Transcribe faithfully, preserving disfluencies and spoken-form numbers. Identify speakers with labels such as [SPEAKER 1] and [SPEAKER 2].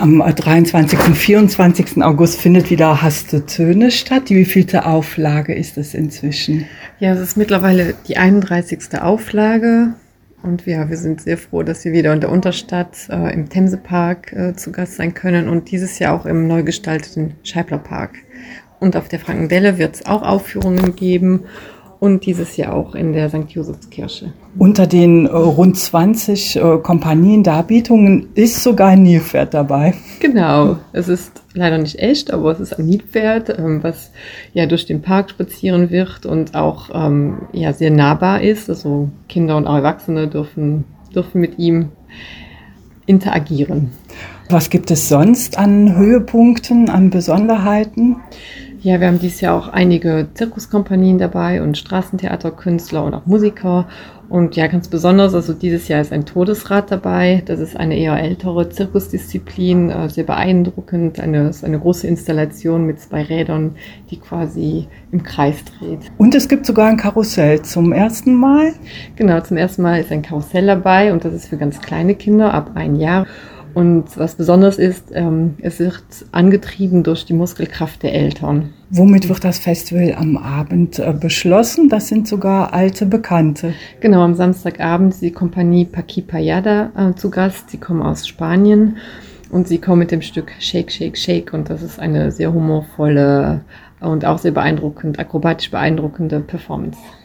[SPEAKER 1] Am dreiundzwanzigsten und vierundzwanzigsten August findet wieder Haste Töne statt. Die wievielte Auflage ist es inzwischen?
[SPEAKER 2] Ja, es ist mittlerweile die einunddreißigste Auflage. Und ja, wir sind sehr froh, dass wir wieder in der Unterstadt äh, im Themsepark äh, zu Gast sein können und dieses Jahr auch im neu gestalteten Scheiblerpark. Und auf der Frankendelle wird es auch Aufführungen geben und dieses Jahr auch in der Sankt Josefskirche.
[SPEAKER 1] Unter den äh, rund zwanzig äh, Kompaniendarbietungen ist sogar ein Nilpferd dabei.
[SPEAKER 2] Genau, es ist leider nicht echt, aber es ist ein Nilpferd, ähm, was ja durch den Park spazieren wird und auch ähm, ja, sehr nahbar ist. Also Kinder und auch Erwachsene dürfen, dürfen mit ihm interagieren.
[SPEAKER 1] Was gibt es sonst an Höhepunkten, an Besonderheiten?
[SPEAKER 2] Ja, wir haben dieses Jahr auch einige Zirkuskompanien dabei und Straßentheaterkünstler und auch Musiker. Und ja, ganz besonders, also dieses Jahr ist ein Todesrad dabei. Das ist eine eher ältere Zirkusdisziplin, äh, sehr beeindruckend. Eine, ist eine große Installation mit zwei Rädern, die quasi im Kreis dreht.
[SPEAKER 1] Und es gibt sogar ein Karussell zum ersten Mal?
[SPEAKER 2] Genau, zum ersten Mal ist ein Karussell dabei und das ist für ganz kleine Kinder ab ein Jahr. Und was besonders ist, ähm, es wird angetrieben durch die Muskelkraft der Eltern.
[SPEAKER 1] Womit wird das Festival am Abend äh, beschlossen? Das sind sogar alte Bekannte.
[SPEAKER 2] Genau, am Samstagabend ist die Kompanie Paqui Payada äh, zu Gast. Sie kommen aus Spanien und sie kommen mit dem Stück Shake, Shake, Shake. Und das ist eine sehr humorvolle und auch sehr beeindruckend, akrobatisch beeindruckende Performance.